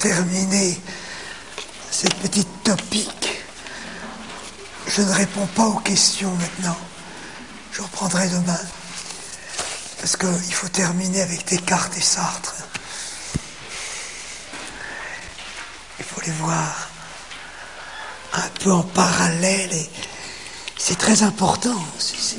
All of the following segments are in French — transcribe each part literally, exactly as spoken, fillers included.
terminer cette petite topique, je ne réponds pas aux questions maintenant. Je reprendrai demain. Parce qu'il faut terminer avec Descartes et Sartre. Il faut les voir un peu en parallèle et c'est très important. C'est, c'est...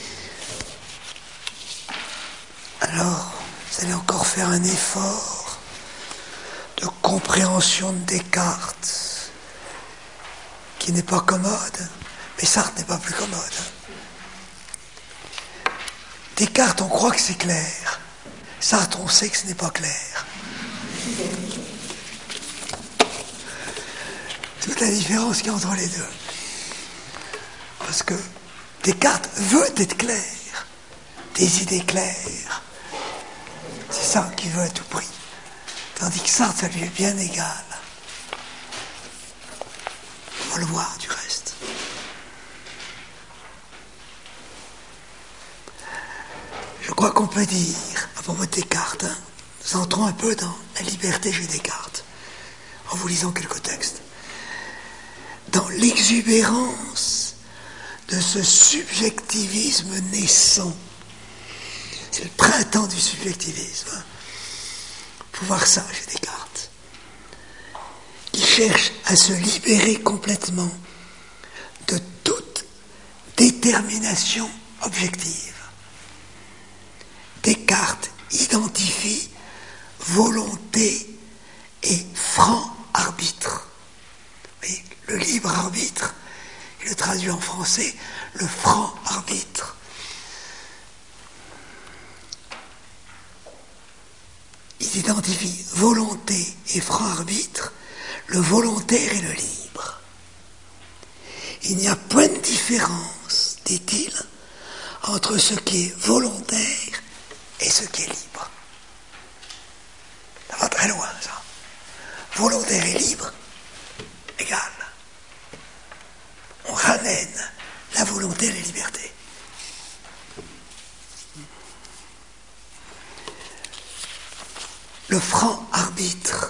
Alors, vous allez encore faire un effort de compréhension de Descartes qui n'est pas commode, mais Sartre n'est pas plus commode. Descartes, on croit que c'est clair. Sartre, on sait que ce n'est pas clair. C'est toute la différence qu'il y a entre les deux. Parce que Descartes veut être clair, des idées claires. C'est ça qu'il veut à tout prix. Tandis que Sartre, ça lui est bien égal. On va le voir du reste. Je crois qu'on peut dire, à propos de Descartes, hein, nous entrons un peu dans la liberté chez Descartes, en vous lisant quelques textes. Dans l'exubérance de ce subjectivisme naissant. C'est le printemps du subjectivisme. Hein. Il faut voir ça chez Descartes. Il cherche à se libérer complètement de toute détermination objective. Descartes identifie volonté et franc arbitre. Vous voyez, le libre arbitre, il le traduit en français, le franc arbitre. Il identifie volonté et franc arbitre, le volontaire et le libre. Il n'y a point de différence, dit-il, entre ce qui est volontaire et ce qui est libre. Ça va très loin, ça. Volontaire et libre, égal. On ramène la volonté à la liberté. Le franc arbitre,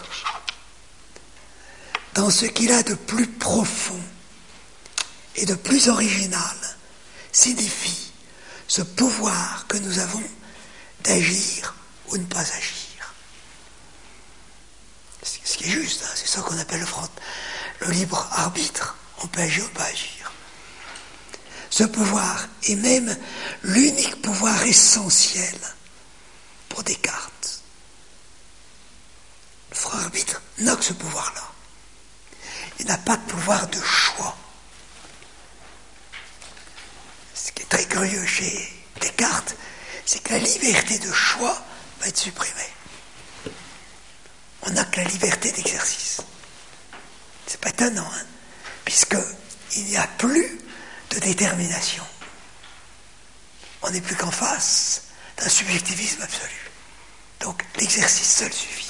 dans ce qu'il a de plus profond et de plus original, signifie ce pouvoir que nous avons d'agir ou ne pas agir. Ce qui est juste, hein, c'est ça qu'on appelle le, front, le libre arbitre. On peut agir ou pas agir. Ce pouvoir est même l'unique pouvoir essentiel pour Descartes. Le franc arbitre n'a que ce pouvoir-là. Il n'a pas de pouvoir de choix. Ce qui est très curieux chez Descartes, c'est que la liberté de choix va être supprimée. On n'a que la liberté d'exercice. C'est pas étonnant, hein, puisqu'il n'y a plus de détermination. On n'est plus qu'en face d'un subjectivisme absolu. Donc l'exercice seul suffit.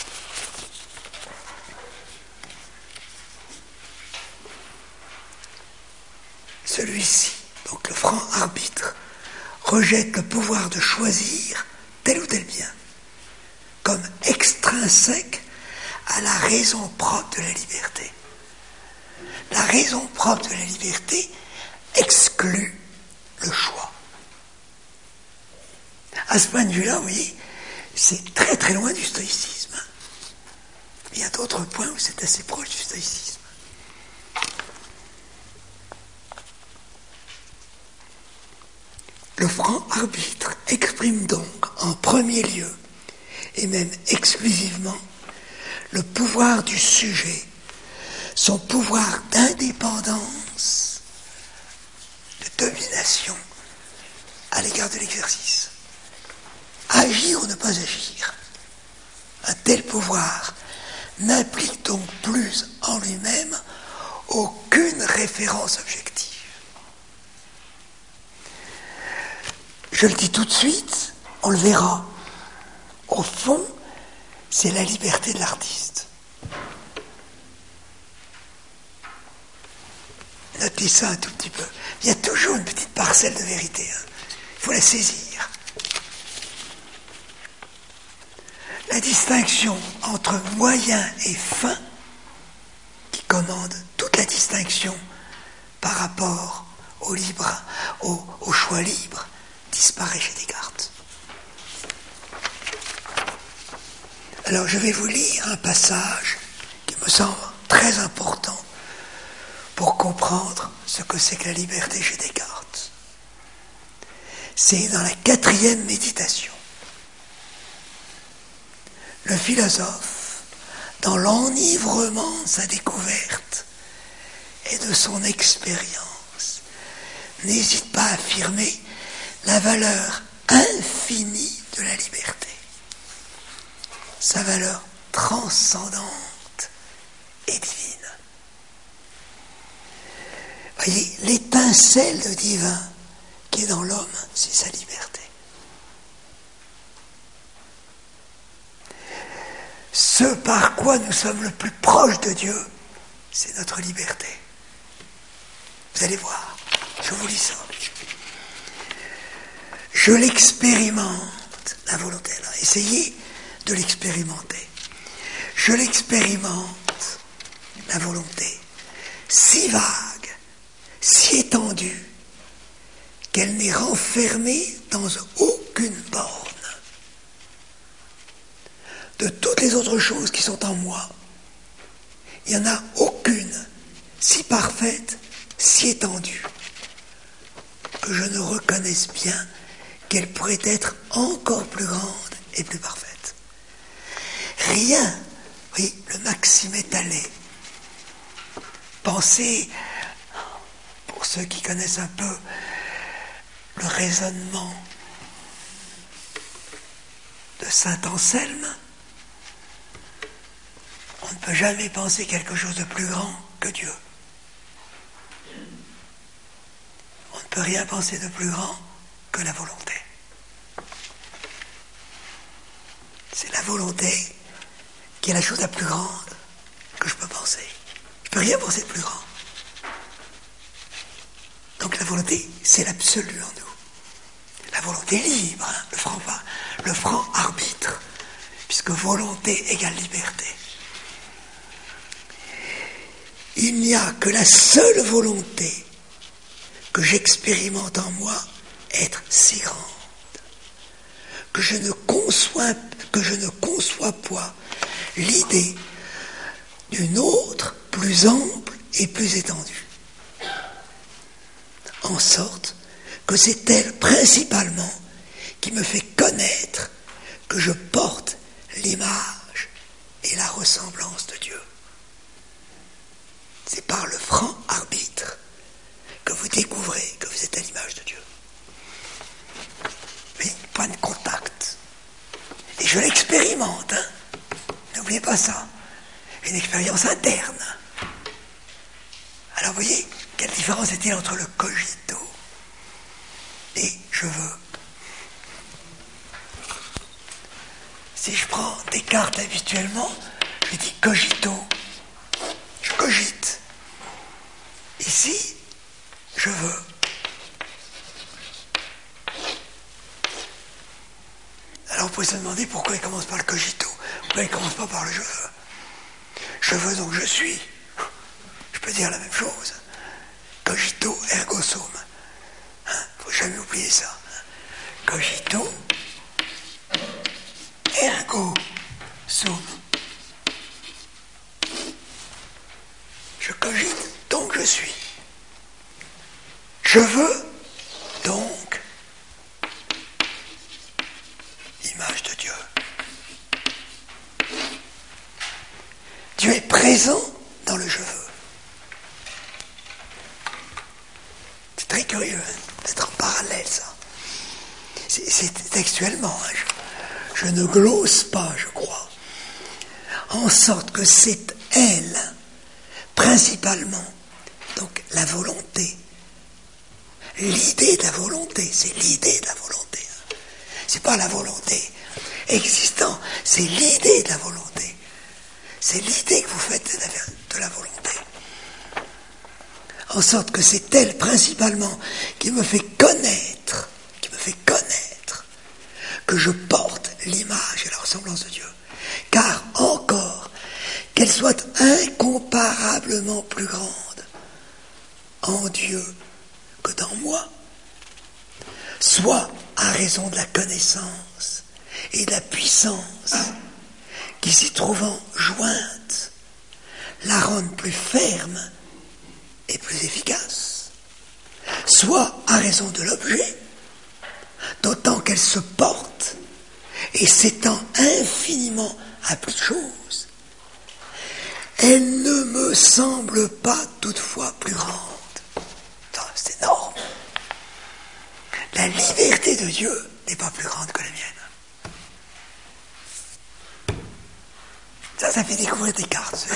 Celui-ci, donc le franc arbitre, rejette le pouvoir de choisir tel ou tel bien comme extrinsèque à la raison propre de la liberté. La raison propre de la liberté exclut le choix. À ce point de vue-là, vous voyez, c'est très très loin du stoïcisme. Il y a d'autres points où c'est assez proche du stoïcisme. Le franc arbitre exprime donc en premier lieu, et même exclusivement, le pouvoir du sujet, son pouvoir d'indépendance, de domination à l'égard de l'exercice. Agir ou ne pas agir. Un tel pouvoir n'implique donc plus en lui-même aucune référence objective. Je le dis tout de suite, on le verra. Au fond, c'est la liberté de l'artiste. Notez ça un tout petit peu. Il y a toujours une petite parcelle de vérité. Hein. Il faut la saisir. la distinction entre moyen et fin, qui commande toute la distinction par rapport au libre, au, au choix libre, disparaît chez Descartes. Alors je vais vous lire un passage qui me semble très important pour comprendre ce que c'est que la liberté chez Descartes. C'est dans la quatrième méditation. Le philosophe, dans l'enivrement de sa découverte et de son expérience, n'hésite pas à affirmer la valeur infinie de la liberté, sa valeur transcendante et divine. Voyez, l'étincelle de divin qui est dans l'homme, c'est sa liberté. Ce par quoi nous sommes le plus proches de Dieu, c'est notre liberté. Vous allez voir, je vous lis ça. Je l'expérimente, la volonté là. Essayez de l'expérimenter. Je l'expérimente, la volonté, si vague, si étendue, qu'elle n'est renfermée dans aucune borne. De toutes les autres choses qui sont en moi, il n'y en a aucune si parfaite, si étendue, que je ne reconnaisse bien qu'elle pourrait être encore plus grande et plus parfaite. Rien, oui, le maxime étalé. Pensez, pour ceux qui connaissent un peu le raisonnement de saint Anselme, on ne peut jamais penser quelque chose de plus grand que Dieu. On ne peut rien penser de plus grand que la volonté. C'est la volonté qui est la chose la plus grande que je peux penser. Je ne peux rien penser de plus grand. Donc la volonté, c'est l'absolu en nous. La volonté libre, hein, le franc, le franc arbitre, puisque volonté égale liberté. Il n'y a que la seule volonté que j'expérimente en moi être si grande que je ne conçois, que je ne conçois pas l'idée d'une autre plus ample et plus étendue. En sorte que c'est elle principalement qui me fait connaître que je porte l'image et la ressemblance de Dieu. C'est par le franc arbitre que vous découvrez que vous êtes à l'image de Dieu. Mais point de contact. Et je l'expérimente, hein. N'oubliez pas ça. Une expérience interne. Alors vous voyez, quelle différence est-il entre le cogito et je veux? Si je prends Descartes habituellement, je dis cogito. Je cogite. Ici, je veux. Alors vous pouvez se demander pourquoi il commence par le cogito, pourquoi il ne commence pas par le je veux. Je veux donc je suis. Je peux dire la même chose. Cogito ergo sum. Il hein, ne faut jamais oublier ça. Cogito ergo sum. Je cogite, donc je suis. Je veux, donc, image de Dieu. Dieu est présent dans le je veux. C'est très curieux hein, d'être en parallèle, ça. C'est, c'est textuellement, hein, je, je ne glose pas, je crois. En sorte que c'est elle, principalement, donc la volonté. L'idée de la volonté, c'est l'idée de la volonté. Hein. C'est pas la volonté existant, c'est l'idée de la volonté. C'est l'idée que vous faites de la, de la volonté. En sorte que c'est elle principalement qui me fait connaître, qui me fait connaître que je porte l'image et la ressemblance de Dieu. soit incomparablement plus grande en Dieu que dans moi, soit à raison de la connaissance et de la puissance qui s'y trouvant jointe la rendent plus ferme et plus efficace, soit à raison de l'objet, d'autant qu'elle se porte et s'étend infiniment à plus de choses, elle ne me semble pas toutefois plus grande. C'est énorme. La liberté de Dieu n'est pas plus grande que la mienne. Ça, ça fait découvrir Descartes.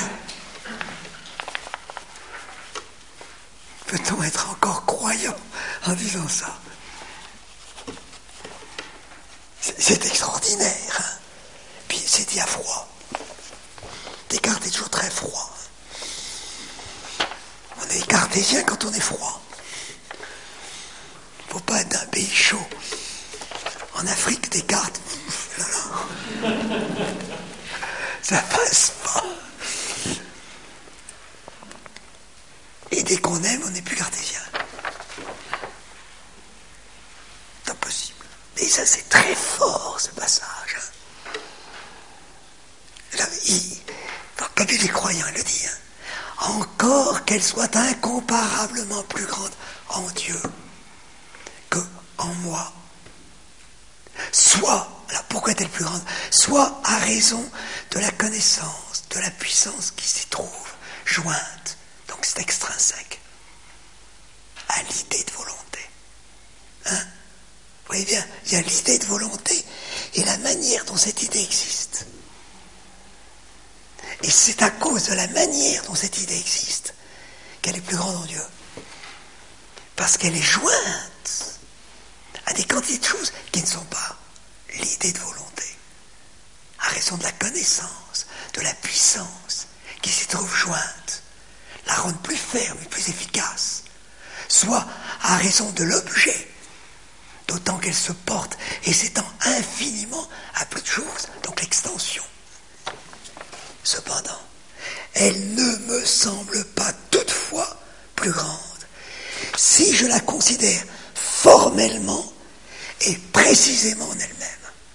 Peut-on être encore croyant en disant ça? C'est, c'est extraordinaire. Hein? Puis c'est dit à froid. Descartes est toujours très froid. On est cartésien quand on est froid. Il ne faut pas être d'un pays chaud. En Afrique, Descartes, là, là. Ça passe pas. Et dès qu'on aime, on n'est plus cartésien. C'est impossible. Et ça, c'est très fort, ce passage. Là, il, comme il est croyant, il le dit. Hein. Encore qu'elle soit incomparablement plus grande en Dieu que en moi. Soit, alors pourquoi est-elle plus grande? Soit à raison de la connaissance, de la puissance qui s'y trouve, jointe. Donc c'est extrinsèque à l'idée de volonté. Hein? Vous voyez bien, il y a l'idée de volonté et la manière dont cette idée existe. Et c'est à cause de la manière dont cette idée existe qu'elle est plus grande en Dieu. Parce qu'elle est jointe à des quantités de choses qui ne sont pas l'idée de volonté. À raison de la connaissance, de la puissance qui s'y trouve jointe, la rendre plus ferme et plus efficace, soit à raison de l'objet, d'autant qu'elle se porte et s'étend infiniment à plus de choses, donc l'extension. Cependant, elle ne me semble pas toutefois plus grande si je la considère formellement et précisément en elle-même.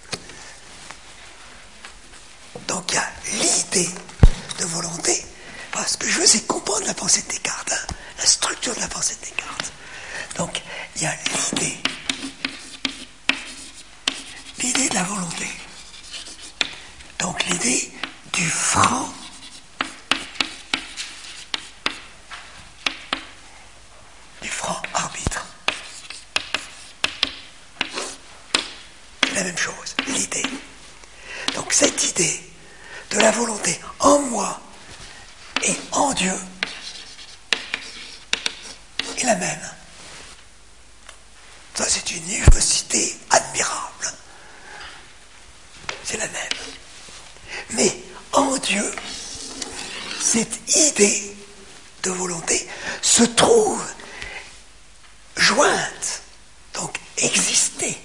Donc il y a l'idée de volonté. Ce que je veux, c'est comprendre la pensée de Descartes, hein, la structure de la pensée de Descartes. Donc il y a l'idée, l'idée de la volonté. Donc l'idée du franc du franc arbitre. C'est la même chose, l'idée. Donc cette idée de la volonté en moi et en Dieu est la même. Ça, c'est une université admirable. C'est la même. Mais en Dieu, cette idée de volonté se trouve jointe, donc exister,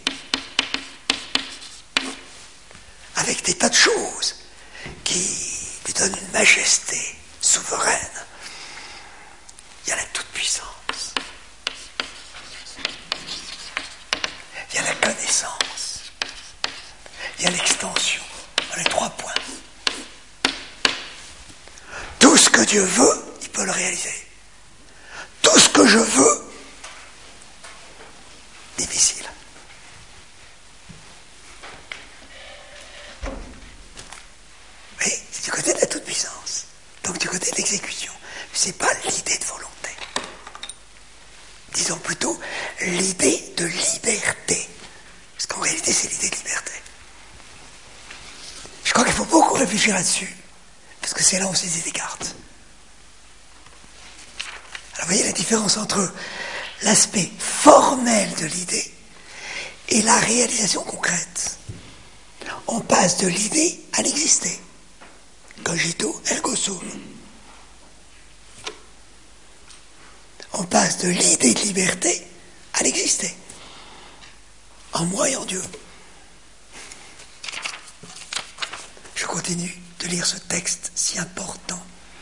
avec des tas de choses qui lui donnent une majesté souveraine. Il y a la toute-puissance, il y a la connaissance, il y a l'extension, dans les trois points. Tout ce que Dieu veut, il peut le réaliser. Tout ce que je veux, difficile. Oui, c'est du côté de la toute-puissance. Donc du côté de l'exécution. C'est pas l'idée de volonté. Disons plutôt l'idée de liberté. Parce qu'en réalité, c'est l'idée de liberté. Je crois qu'il faut beaucoup réfléchir là-dessus. Parce que c'est là où on saisit Descartes. Alors vous voyez la différence entre l'aspect formel de l'idée et la réalisation concrète. On passe de l'idée à l'exister. Cogito ergo sum. On passe de l'idée de liberté à l'exister. En moi et en Dieu. Je continue de de lire ce texte si important.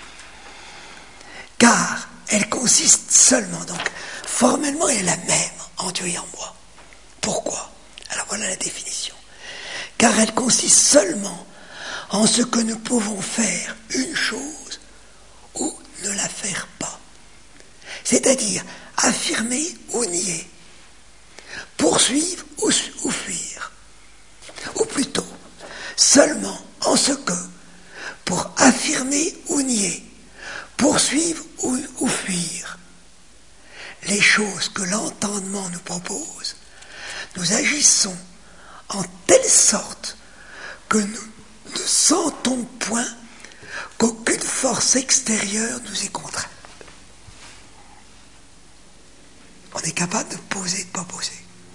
Car elle consiste seulement, donc formellement elle est la même en Dieu et en moi. Pourquoi? Alors voilà la définition. Car elle consiste seulement en ce que nous pouvons faire une chose ou ne la faire pas. C'est-à-dire affirmer ou nier, poursuivre ou, ou fuir. Ou plutôt, seulement en ce que, pour affirmer ou nier, poursuivre ou, ou fuir les choses que l'entendement nous propose, nous agissons en telle sorte que nous ne sentons point qu'aucune force extérieure nous y contraint. On est capable de poser et de ne pas poser.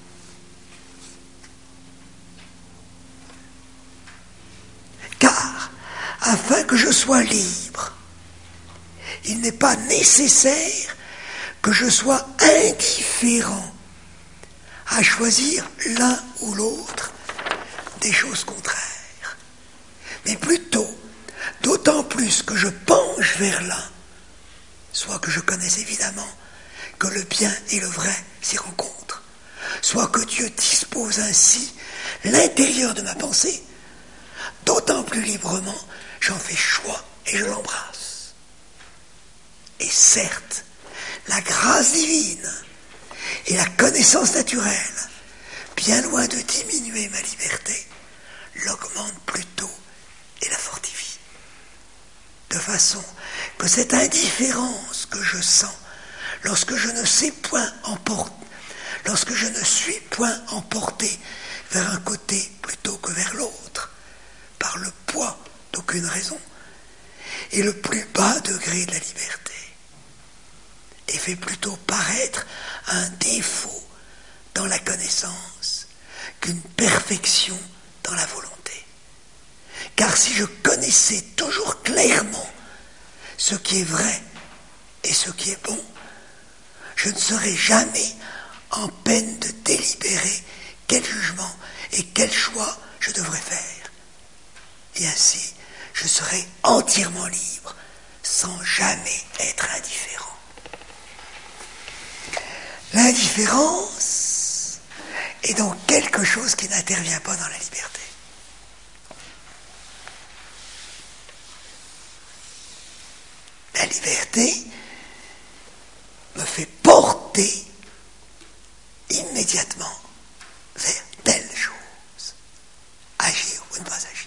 Car, afin que je sois libre, il n'est pas nécessaire que je sois indifférent à choisir l'un ou l'autre des choses contraires. Mais plutôt, d'autant plus que je penche vers l'un, soit que je connaisse évidemment que le bien et le vrai s'y rencontrent, soit que Dieu dispose ainsi l'intérieur de ma pensée, d'autant plus librement j'en fais choix et je l'embrasse. Et certes, la grâce divine et la connaissance naturelle, bien loin de diminuer ma liberté, l'augmentent plutôt et la fortifient. De façon que cette indifférence que je sens lorsque je ne sais point emporter, lorsque je ne suis point emporté vers un côté plutôt que vers l'autre, par le poids d'aucune raison, est le plus bas degré de la liberté, et fait plutôt paraître un défaut dans la connaissance qu'une perfection dans la volonté. Car si je connaissais toujours clairement ce qui est vrai et ce qui est bon, je ne serais jamais en peine de délibérer quel jugement et quel choix je devrais faire. Et ainsi, je serais entièrement libre, sans jamais être indifférent. L'indifférence est donc quelque chose qui n'intervient pas dans la liberté. La liberté me fait porter immédiatement vers telle chose, agir ou ne pas agir.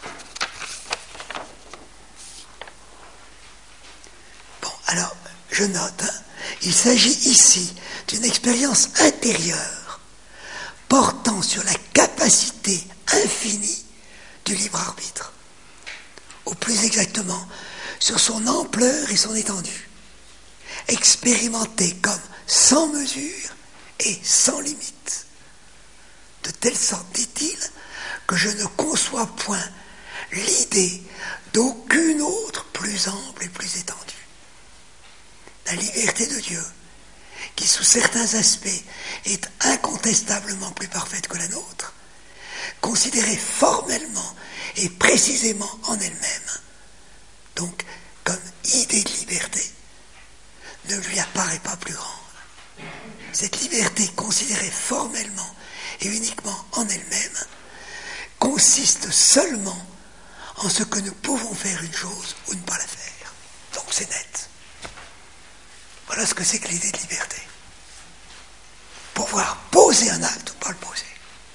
Bon, alors, je note, hein, il s'agit ici d'une expérience intérieure portant sur la capacité infinie du libre arbitre, ou plus exactement sur son ampleur et son étendue, expérimentée comme sans mesure et sans limite, de telle sorte, dit-il, que je ne conçois point l'idée d'aucune autre plus ample et plus étendue. La liberté de Dieu, qui sous certains aspects est incontestablement plus parfaite que la nôtre, considérée formellement et précisément en elle-même, donc comme idée de liberté, ne lui apparaît pas plus grande. Cette liberté considérée formellement et uniquement en elle-même consiste seulement en ce que nous pouvons faire une chose ou ne pas la faire. Donc c'est net. Voilà ce que c'est que l'idée de liberté. Pouvoir poser un acte ou pas le poser.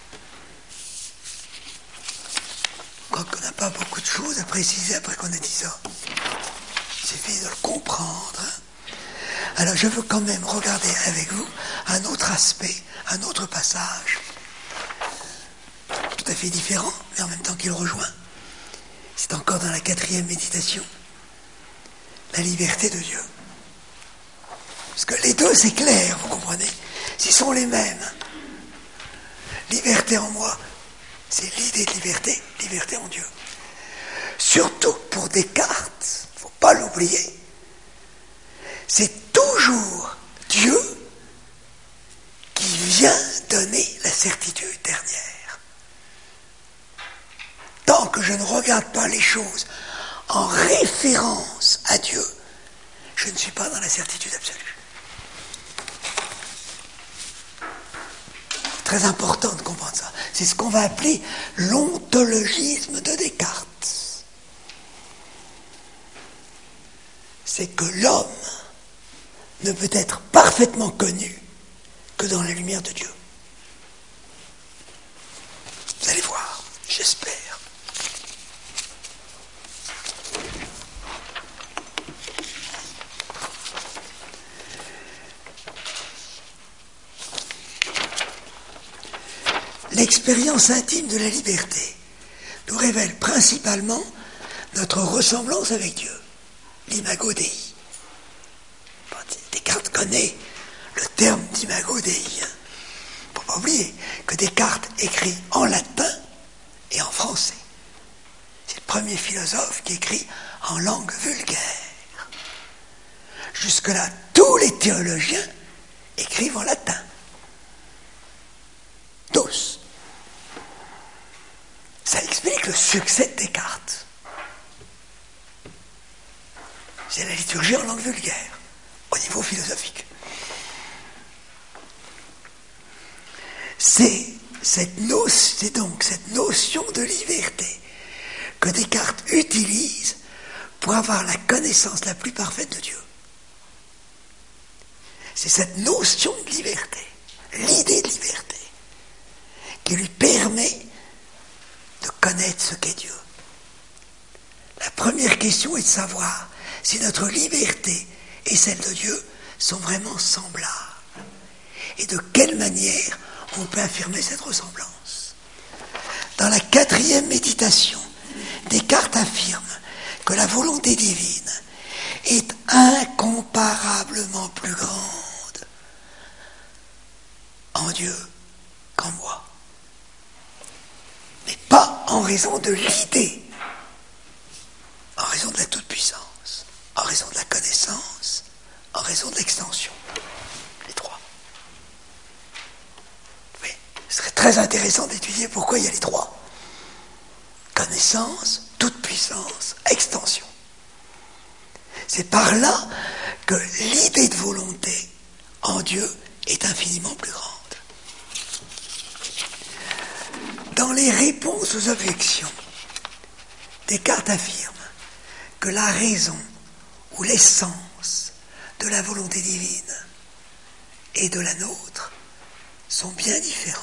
Quand on n'a pas beaucoup de choses à préciser après qu'on a dit ça. Il suffit de le comprendre. Hein. Alors je veux quand même regarder avec vous un autre aspect, un autre passage, tout à fait différent, mais en même temps qu'il rejoint. C'est encore dans la quatrième méditation. La liberté de Dieu. Parce que les deux, c'est clair, vous comprenez. S'ils sont les mêmes. Liberté en moi, c'est l'idée de liberté, liberté en Dieu. Surtout pour Descartes, il ne faut pas l'oublier, c'est toujours Dieu qui vient donner la certitude dernière. Tant que que je ne regarde pas les choses en référence à Dieu, je ne suis pas dans la certitude absolue. C'est très important de comprendre ça. C'est ce qu'on va appeler l'ontologisme de Descartes. C'est que l'homme ne peut être parfaitement connu que dans la lumière de Dieu. Vous allez voir, j'espère. L'expérience intime de la liberté nous révèle principalement notre ressemblance avec Dieu, l'imago Dei. Descartes connaît le terme d'imago Dei. Il ne faut pas oublier que Descartes écrit en latin et en français. C'est le premier philosophe qui écrit en langue vulgaire. Jusque-là, tous les théologiens écrivent en latin. Tous. Ça explique le succès de Descartes. C'est la liturgie en langue vulgaire, au niveau philosophique. C'est, cette no- c'est donc cette notion de liberté que Descartes utilise pour avoir la connaissance la plus parfaite de Dieu. C'est cette notion de liberté, l'idée de liberté, qui lui permet de connaître ce qu'est Dieu. La première question est de savoir si notre liberté et celle de Dieu sont vraiment semblables. Et de quelle manière on peut affirmer cette ressemblance. Dans la quatrième méditation, Descartes affirme que la volonté divine est incomparablement plus grande en Dieu qu'en moi. Mais pas en raison de l'idée, en raison de la toute-puissance, en raison de la connaissance, en raison de l'extension. Les trois. Oui, ce serait très intéressant d'étudier pourquoi il y a les trois. Connaissance, toute-puissance, extension. C'est par là que l'idée de volonté en Dieu est infiniment plus grande. Dans les réponses aux objections, Descartes affirme que la raison ou l'essence de la volonté divine et de la nôtre sont bien différentes.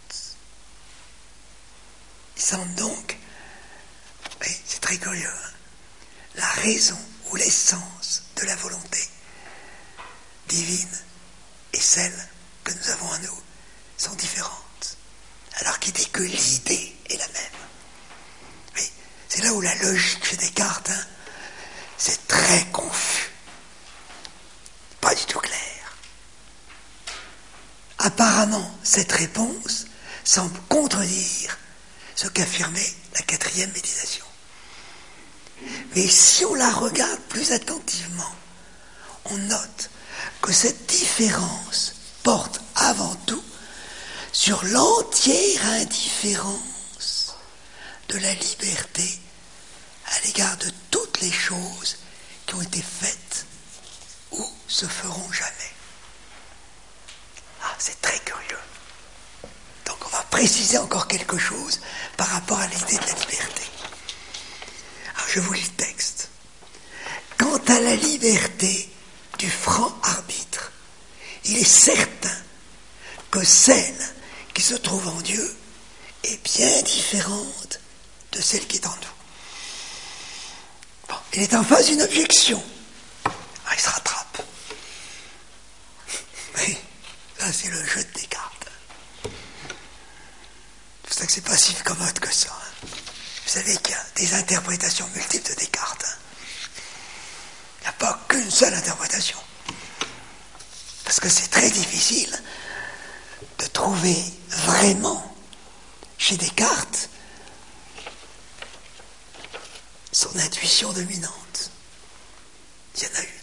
Il semble donc, oui, c'est très curieux, hein, la raison ou l'essence de la volonté divine et celle que nous avons en nous sont différentes. Alors qu'il dit que l'idée est la même. Oui, c'est là où la logique chez Descartes, hein, c'est très confus. Pas du tout clair. Apparemment, cette réponse semble contredire ce qu'affirmait la quatrième méditation. Mais si on la regarde plus attentivement, on note que cette différence porte avant tout sur l'entière indifférence de la liberté à l'égard de toutes les choses qui ont été faites ou se feront jamais. Ah, c'est très curieux. Donc on va préciser encore quelque chose par rapport à l'idée de la liberté. Alors je vous lis le texte. Quant à la liberté du franc arbitre, il est certain que celle qui se trouve en Dieu est bien différente de celle qui est en nous. Bon, il est en face d'une objection. Ah, il se rattrape. Oui, là c'est le jeu de Descartes. C'est pour ça que c'est pas si commode que ça. Hein. Vous savez qu'il y a des interprétations multiples de Descartes. Hein. Il n'y a pas qu'une seule interprétation. Parce que c'est très difficile de trouver vraiment chez Descartes son intuition dominante. Il y en a une.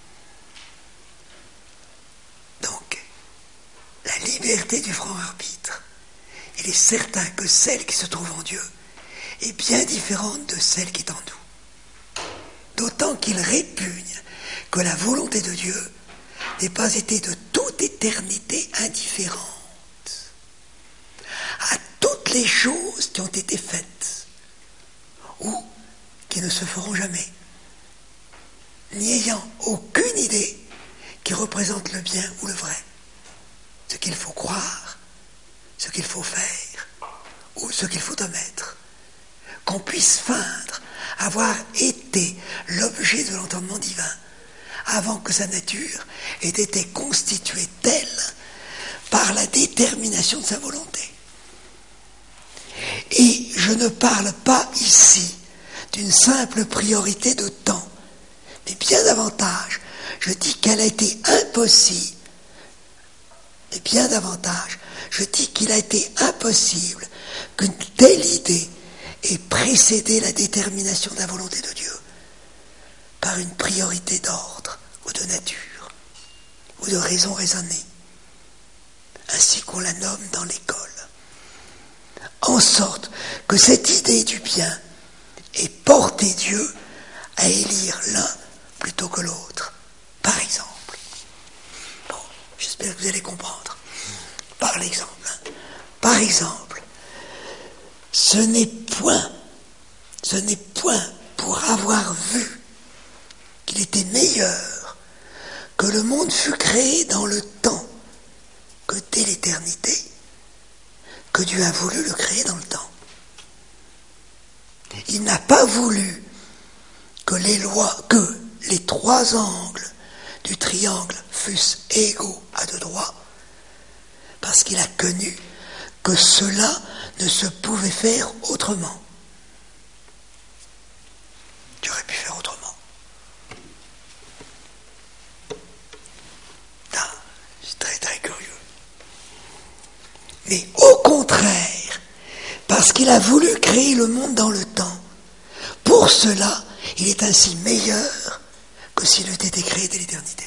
Donc, la liberté du franc arbitre, il est certain que celle qui se trouve en Dieu est bien différente de celle qui est en nous. D'autant qu'il répugne que la volonté de Dieu n'ait pas été de toute éternité indifférente à toutes les choses qui ont été faites ou qui ne se feront jamais, n'y ayant aucune idée qui représente le bien ou le vrai, ce qu'il faut croire, ce qu'il faut faire ou ce qu'il faut omettre, qu'on puisse feindre avoir été l'objet de l'entendement divin avant que sa nature ait été constituée telle par la détermination de sa volonté. Et je ne parle pas ici d'une simple priorité de temps, mais bien davantage, je dis qu'elle a été impossible, mais bien davantage, je dis qu'il a été impossible qu'une telle idée ait précédé la détermination de la volonté de Dieu par une priorité d'ordre ou de nature ou de raison raisonnée, ainsi qu'on la nomme dans l'école, en sorte que cette idée du bien ait porté Dieu à élire l'un plutôt que l'autre. Par exemple, bon, j'espère que vous allez comprendre. Par l'exemple, hein. Par exemple, ce n'est point, ce n'est point pour avoir vu qu'il était meilleur que le monde fût créé dans le temps que dès l'éternité, que Dieu a voulu le créer dans le temps. Il n'a pas voulu que les lois, que les trois angles du triangle fussent égaux à deux droits, parce qu'il a connu que cela ne se pouvait faire autrement. Tu aurais pu faire autrement. Ah, c'est très très curieux. Mais au contraire, parce qu'il a voulu créer le monde dans le temps, pour cela, il est ainsi meilleur que s'il eût été créé dès l'éternité.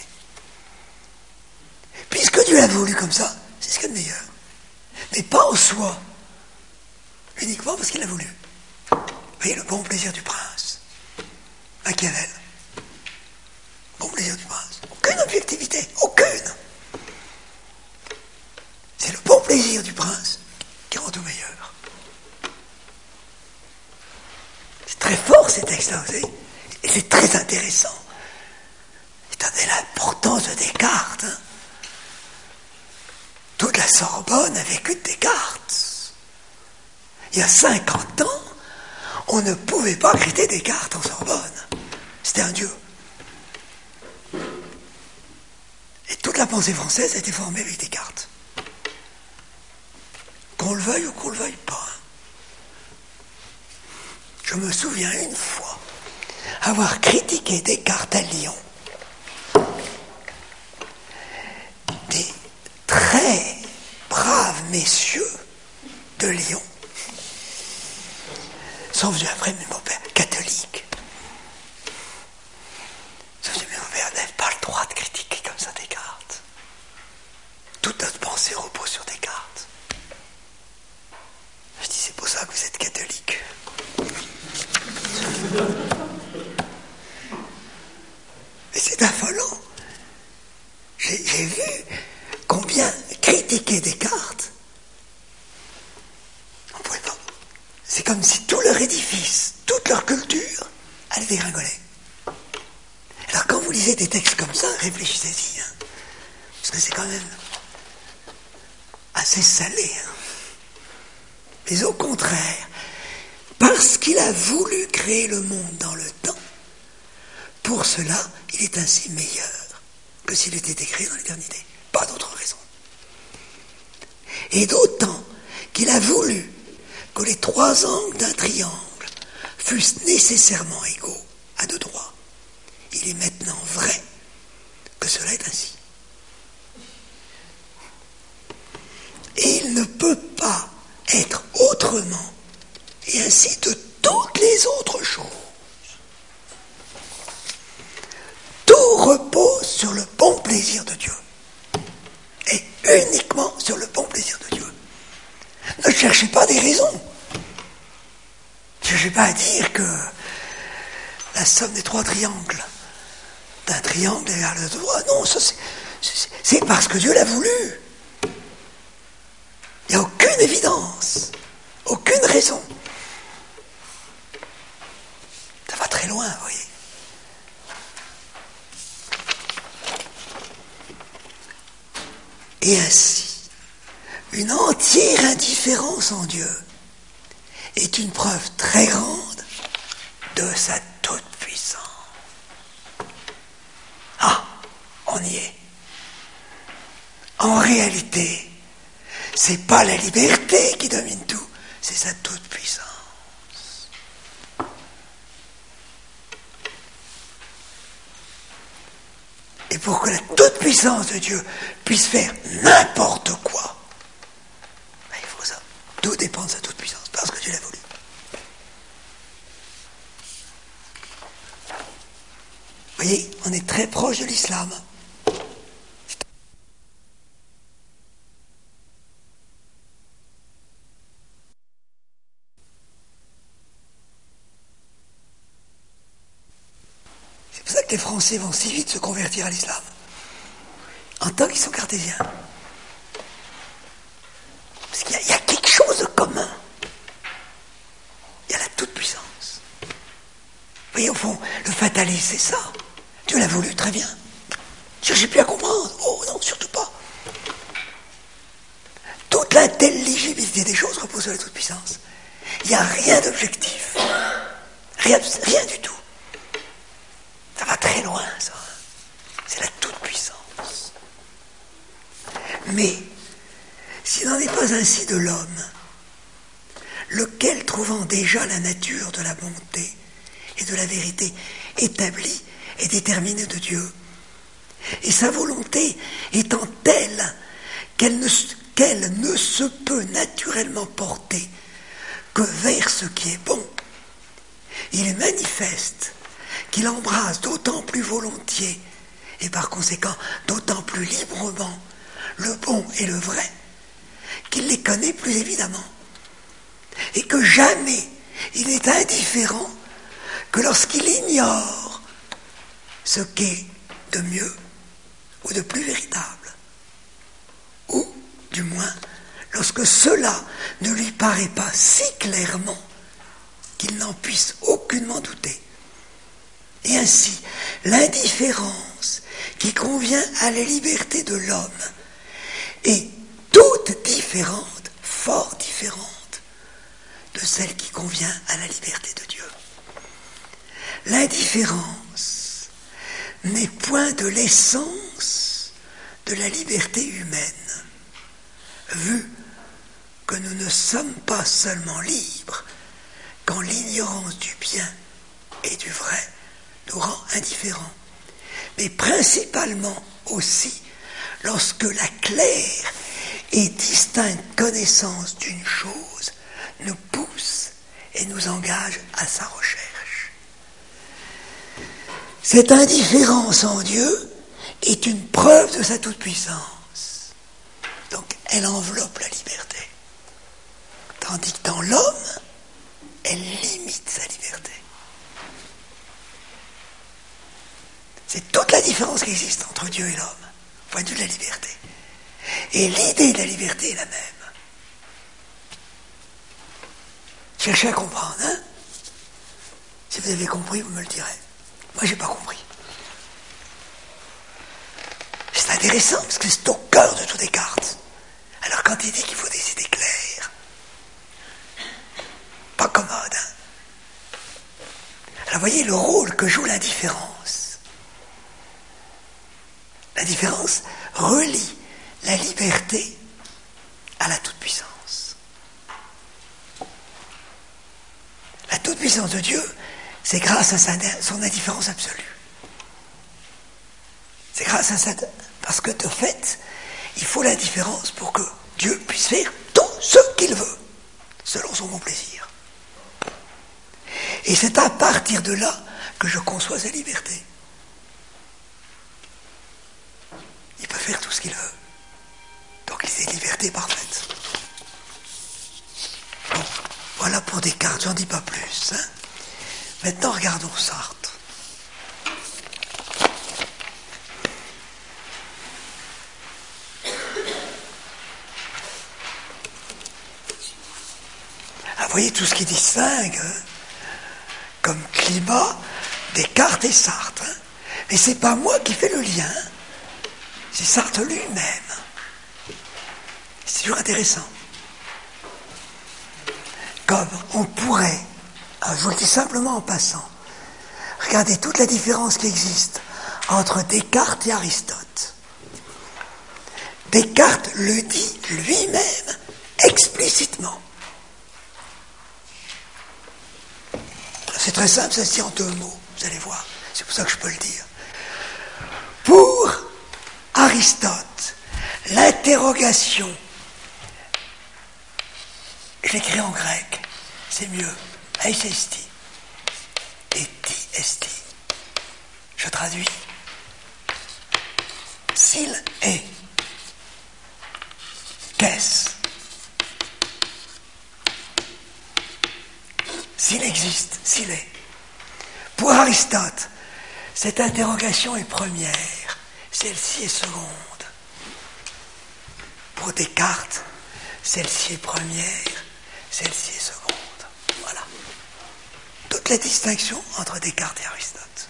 Puisque Dieu l'a voulu comme ça, c'est ce qu'il y a de meilleur. Mais pas en soi, uniquement parce qu'il l'a voulu. Vous voyez, le bon plaisir du prince, Machiavel, bon plaisir du prince, aucune objectivité, aucune. C'est le bon plaisir du prince qui rend tout meilleur. C'est très fort ces textes-là, vous savez, et c'est très intéressant. Étant donné l'importance de Descartes, hein. Toute la Sorbonne a vécu de Descartes. Il y a cinquante ans, on ne pouvait pas critiquer Descartes en Sorbonne. C'était un dieu. Et toute la pensée française a été formée avec Descartes. Qu'on le veuille ou qu'on le veuille pas. Je me souviens une fois avoir critiqué Descartes à Lyon. Des très braves messieurs de Lyon sont venus après, mais mon père, catholique. Sont venus, mais mon père n'avait pas le droit de critiquer comme ça Descartes. Toute notre pensée repose sur Descartes. Je dis, c'est pour ça que vous êtes catholique. Mais c'est affolant. J'ai, j'ai vu combien critiquer Descartes, on ne pouvait pas. C'est comme si tout leur édifice, toute leur culture allait dégringoler. Alors quand vous lisez des textes comme ça, réfléchissez-y, hein, parce que c'est quand même assez salé. Hein. Mais au contraire, parce qu'il a voulu créer le monde dans le temps, pour cela, il est ainsi meilleur que s'il était écrit dans l'éternité. Pas d'autre raison. Et d'autant qu'il a voulu que les trois angles d'un triangle fussent nécessairement égaux à deux droits. Il est maintenant vrai que cela est ainsi. Et il ne peut pas être autrement, et ainsi de toutes les autres choses. Tout repose sur le bon plaisir de Dieu. Et uniquement sur le bon plaisir de Dieu. Ne cherchez pas des raisons. Je cherchez pas à dire que la somme des trois triangles d'un triangle est égale à deux droits. Non, ça c'est, c'est, c'est parce que Dieu l'a voulu. Il n'y a aucune évidence, aucune raison. Ça va très loin, vous voyez. Et ainsi, une entière indifférence en Dieu est une preuve très grande de sa toute-puissance. Ah, on y est. En réalité, c'est pas la liberté qui domine tout, c'est sa toute-puissance. Et pour que la toute-puissance de Dieu puisse faire n'importe quoi, ben il faut ça. Tout dépend de sa toute-puissance, parce que Dieu l'a voulu. Vous voyez, on est très proche de l'islam. C'est pour ça que les Français vont si vite se convertir à l'islam, en tant qu'ils sont cartésiens. Parce qu'il y a, il y a quelque chose de commun. Il y a la toute-puissance. Vous voyez, au fond, le fatalisme, c'est ça. Dieu l'a voulu, très bien. Je n'ai plus à comprendre. Oh non, surtout pas. Toute l'intelligibilité des choses repose sur la toute-puissance. Il n'y a rien d'objectif. Rien, rien du tout. Ça va très loin, ça. C'est la toute-puissance. Mais, s'il n'en est pas ainsi de l'homme, lequel, trouvant déjà la nature de la bonté et de la vérité établie et déterminée de Dieu, et sa volonté étant telle qu'elle ne, qu'elle ne se peut naturellement porter que vers ce qui est bon, il est manifeste qu'il embrasse d'autant plus volontiers et par conséquent d'autant plus librement le bon et le vrai qu'il les connaît plus évidemment, et que jamais il est indifférent que lorsqu'il ignore ce qu'est de mieux ou de plus véritable, ou du moins lorsque cela ne lui paraît pas si clairement qu'il n'en puisse aucunement douter. Et ainsi, l'indifférence qui convient à la liberté de l'homme est toute différente, fort différente de celle qui convient à la liberté de Dieu. L'indifférence n'est point de l'essence de la liberté humaine, vu que nous ne sommes pas seulement libres quand l'ignorance du bien et du vrai nous rend indifférents, mais principalement aussi lorsque la claire et distincte connaissance d'une chose nous pousse et nous engage à sa recherche. Cette indifférence en Dieu est une preuve de sa toute-puissance. Donc elle enveloppe la liberté. Tandis que dans l'homme, elle limite sa liberté. C'est toute la différence qui existe entre Dieu et l'homme, au point de vue de la liberté. Et l'idée de la liberté est la même. Cherchez à comprendre, hein? Si vous avez compris, vous me le direz. Moi, j'ai pas compris. C'est intéressant, parce que c'est au cœur de toutes les cartes. Alors, quand il dit qu'il faut des idées claires, pas commode, hein? Alors, voyez le rôle que joue l'indifférence. L'indifférence relie la liberté à la toute-puissance. La toute-puissance de Dieu, c'est grâce à sa, son indifférence absolue. C'est grâce à ça, parce que de fait, il faut l'indifférence pour que Dieu puisse faire tout ce qu'il veut, selon son bon plaisir. Et c'est à partir de là que je conçois sa liberté. Il peut faire tout ce qu'il veut. Donc il est liberté parfaite. Bon, Voilà pour Descartes, j'en dis pas plus. Hein. Maintenant, regardons Sartre. Ah, vous voyez tout ce qui distingue, hein, comme climat, Descartes et Sartre. Hein. Mais c'est pas moi qui fais le lien, c'est Sartre lui-même. C'est toujours intéressant. Comme on pourrait, alors je vous le dis simplement en passant, regardez toute la différence qui existe entre Descartes et Aristote. Descartes le dit lui-même explicitement. C'est très simple, ça se dit en deux mots, vous allez voir, c'est pour ça que je peux le dire. Pour Aristote, l'interrogation, je l'écris en grec, c'est mieux, eis esti, eti esti. Je traduis. S'il est, qu'est-ce? S'il existe, s'il est. Pour Aristote, cette interrogation est première, celle-ci est seconde. Pour Descartes, celle-ci est première, celle-ci est seconde. Voilà. Toute la distinction entre Descartes et Aristote.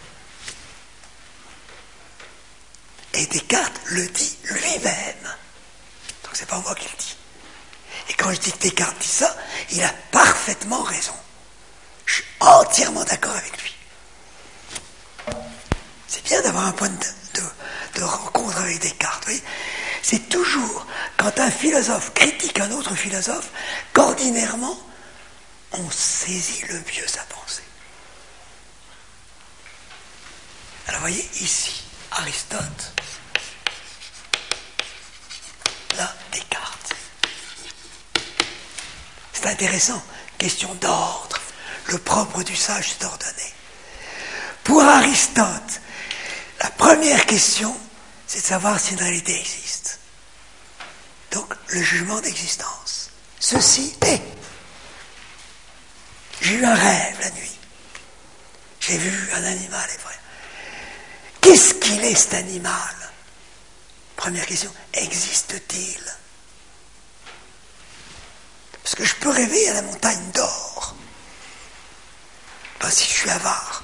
Et Descartes le dit lui-même. Donc c'est pas moi qui le dis. Et quand je dis que Descartes dit ça, il a parfaitement raison. Je suis entièrement d'accord avec lui. C'est bien d'avoir un point de, de, de rencontre avec Descartes. Vous voyez, c'est toujours quand un philosophe critique un autre philosophe qu'ordinairement on saisit le mieux sa pensée. Alors vous voyez, ici, Aristote, là, Descartes. C'est intéressant, question d'ordre. Le propre du sage, c'est d'ordonner. Pour Aristote, la première question, c'est de savoir si une réalité existe. Donc, le jugement d'existence. Ceci est. J'ai eu un rêve la nuit. J'ai vu un animal, est vrai. Qu'est-ce qu'il est, cet animal? Première question, existe-t-il? Parce que je peux rêver à la montagne d'or. Pas si je suis avare.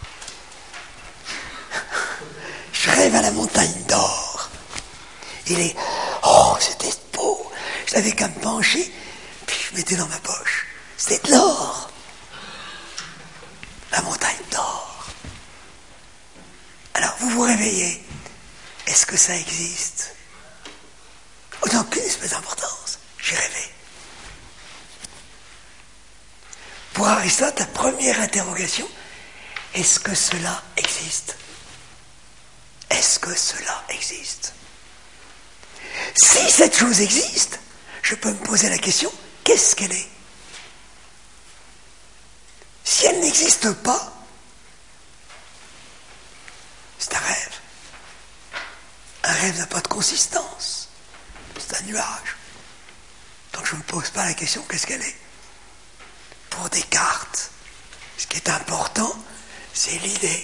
Je rêve à la montagne d'or. Il est, oh, c'était beau. Je n'avais qu'à me pencher, puis je mettais dans ma poche. C'était de l'or. La montagne d'or. Alors, vous vous réveillez. Est-ce que ça existe? Autant qu'une espèce d'importance. J'ai rêvé. Pour Aristote, la première interrogation, est-ce que cela existe? Est-ce que cela existe? Si cette chose existe, je peux me poser la question, qu'est-ce qu'elle est? Si elle n'existe pas, c'est un rêve. Un rêve n'a pas de consistance. C'est un nuage. Donc je ne me pose pas la question, qu'est-ce qu'elle est? Pour Descartes, ce qui est important, c'est l'idée.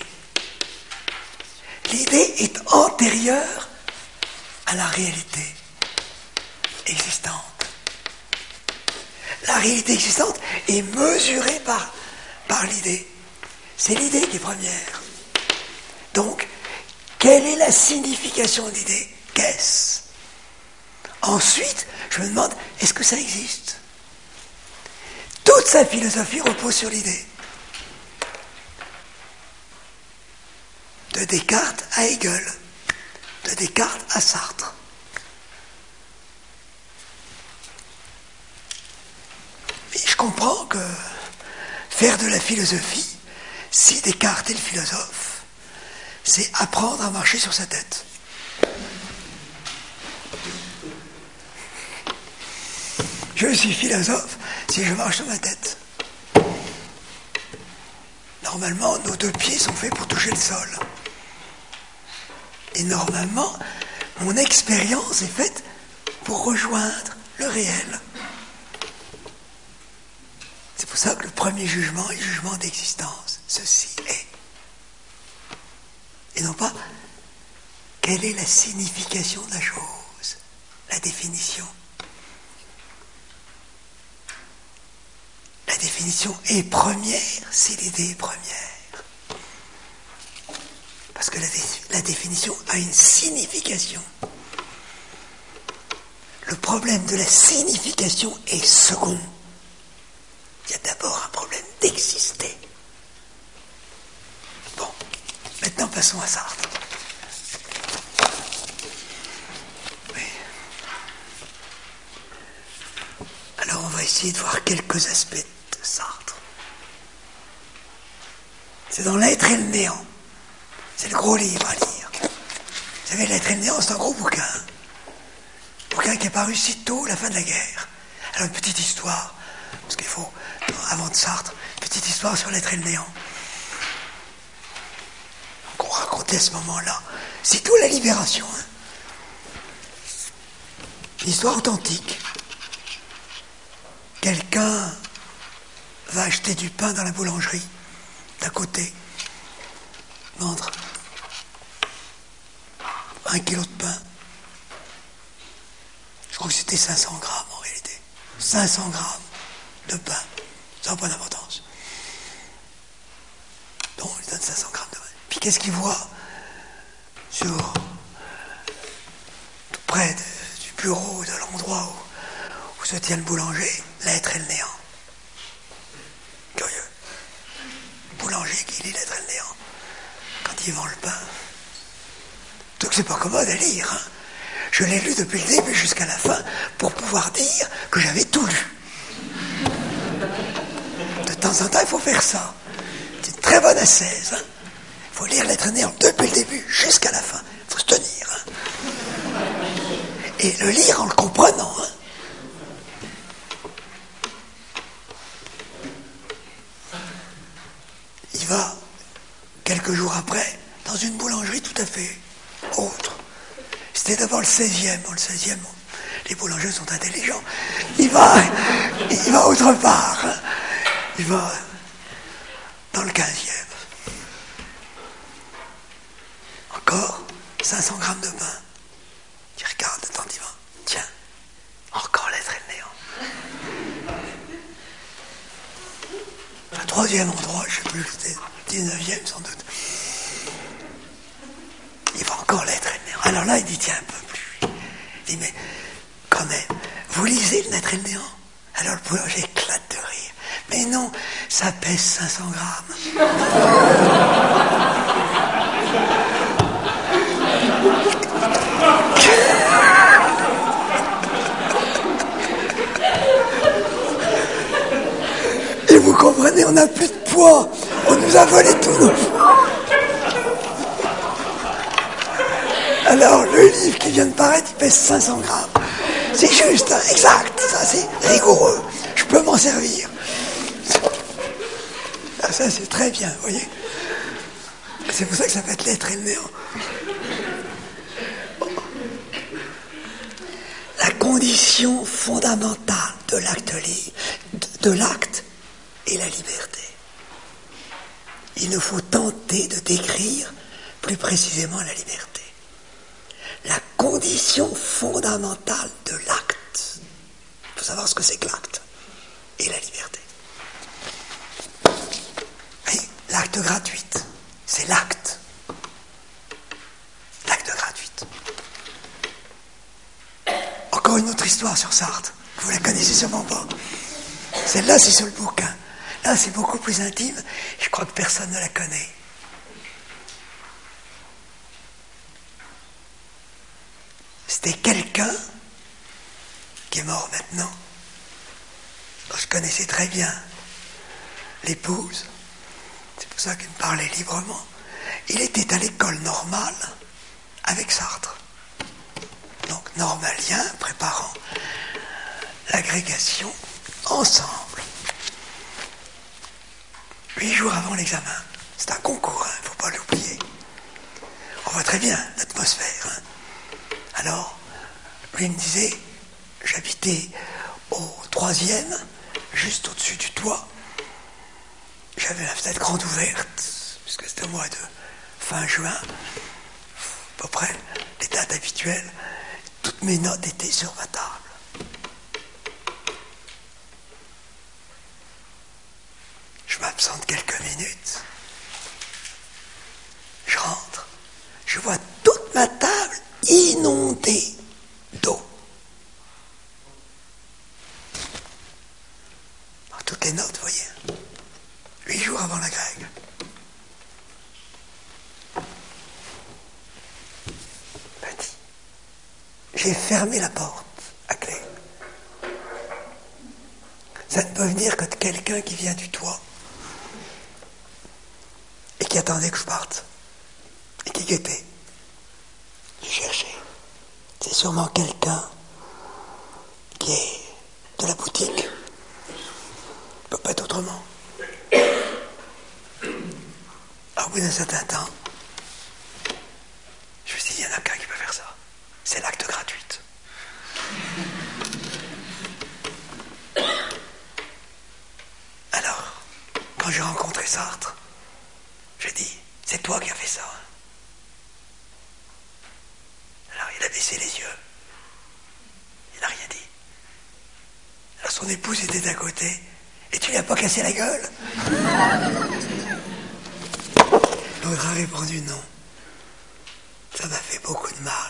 L'idée est antérieure à la réalité existante. La réalité existante est mesurée par, par l'idée. C'est l'idée qui est première. Donc, quelle est la signification de l'idée? Qu'est-ce? Ensuite, je me demande, est-ce que ça existe? Toute sa philosophie repose sur l'idée. De Descartes à Hegel, de Descartes à Sartre. Mais je comprends que faire de la philosophie, si Descartes est le philosophe, c'est apprendre à marcher sur sa tête. Je suis philosophe si je marche sur ma tête. Normalement, nos deux pieds sont faits pour toucher le sol. Et normalement, mon expérience est faite pour rejoindre le réel. pour ça que le premier jugement est le jugement d'existence. Ceci est. Et non pas quelle est la signification de la chose, la définition. La définition est première si l'idée est première. Parce que la, dé- la définition a une signification. Le problème de la signification est second. Il y a d'abord un problème d'exister. Bon, maintenant passons à Sartre. Oui. Alors on va essayer de voir quelques aspects de Sartre. C'est dans L'être et le néant. C'est le gros livre à lire. Vous savez, L'être et le néant, c'est un gros bouquin. Un bouquin qui est paru si tôt, la fin de la guerre. Alors une petite histoire, parce qu'il faut, avant de Sartre, une petite histoire sur L'être et le néant. Donc on racontait à ce moment-là, sitôt la libération. Hein. Une histoire authentique. Quelqu'un va acheter du pain dans la boulangerie d'à côté, vendre un kilo de pain. Je crois que c'était cinq cents grammes en réalité. cinq cents grammes de pain. Ça n'a pas d'importance. Donc on lui donne cinq cents grammes de pain. Puis qu'est-ce qu'il voit sur tout près de, du bureau, de l'endroit où, où se tient le boulanger? L'être et le néant. Curieux. Boulanger qui lit L'être et le néant quand il vend le pain. Donc c'est pas commode à lire. Hein. Je l'ai lu depuis le début jusqu'à la fin pour pouvoir dire que j'avais tout lu. De temps en temps, il faut faire ça. C'est une très bonne ascèse. Hein. Il faut lire L'être et le néant depuis le début jusqu'à la fin. Il faut se tenir. Hein. Et le lire en le comprenant. Hein. Il va, quelques jours après, dans une boulangerie tout à fait autre. C'était d'abord le seizième. Bon, le seizième, bon, les boulangers sont intelligents. Il va, il va autre part. Hein. Il va dans le quinzième. Encore cinq cents grammes de pain. Il regarde attentivement. Tiens, encore L'être et le néant. Un troisième endroit, je ne sais plus, c'était le dix-neuvième sans doute. Il va encore L'être et le néant. Alors là, il dit, tiens, un peu plus. Il dit, mais quand même, vous lisez L'être et le néant? Alors le boulanger éclate de rire. Mais non, ça pèse cinq cents grammes. Et vous comprenez, on n'a plus de poids. On nous a volé tous nos poids. Alors, le livre qui vient de paraître, il pèse cinq cents grammes. C'est juste, hein, exact, ça c'est rigoureux. Je peux m'en servir. Ah, ça c'est très bien, vous voyez. C'est pour ça que ça s'appelle L'être et le néant. La condition fondamentale de l'acte libre, de l'acte est la liberté. Il nous faut tenter de décrire plus précisément la liberté. La condition fondamentale de l'acte. Il faut savoir ce que c'est que l'acte et la liberté. Et l'acte gratuit, c'est l'acte. L'acte gratuit. Encore une autre histoire sur Sartre. Vous la connaissez sûrement pas. Celle-là, c'est sur le bouquin. Là, c'est beaucoup plus intime. Je crois que personne ne la connaît. C'était quelqu'un qui est mort maintenant, dont je connaissais très bien l'épouse. C'est pour ça qu'il me parlait librement. Il était à l'école normale avec Sartre. Donc normalien, préparant l'agrégation ensemble. Huit jours avant l'examen. C'est un concours, il hein, ne faut pas l'oublier. On voit très bien l'atmosphère. Hein. Alors, lui me disait, j'habitais au troisième, juste au-dessus du toit, j'avais la fenêtre grande ouverte, puisque c'était au mois de fin juin, à peu près les dates habituelles. Toutes mes notes étaient sur ma table. Je m'absente quelques minutes. Je rentre. Je vois toute ma table inondée d'eau. Alors, toutes les notes, vous voyez. Huit jours avant la grève. Petit. J'ai fermé la porte à clé. Ça ne peut venir que de quelqu'un qui vient du toit et qui attendait que je parte et qui guettait. J'ai cherché. C'est sûrement quelqu'un qui est de la boutique. Il ne peut pas être autrement. Alors, au bout d'un certain temps, je me suis dit, il y en a qu'un qui peut faire ça. C'est l'acte gratuit. Alors, quand j'ai rencontré Sartre, j'ai dit, c'est toi qui as fait ça. Alors, il a baissé les yeux. Il n'a rien dit. Alors, son épouse était à côté. Et tu lui as pas cassé la gueule? L'autre a répondu non. Ça m'a fait beaucoup de mal.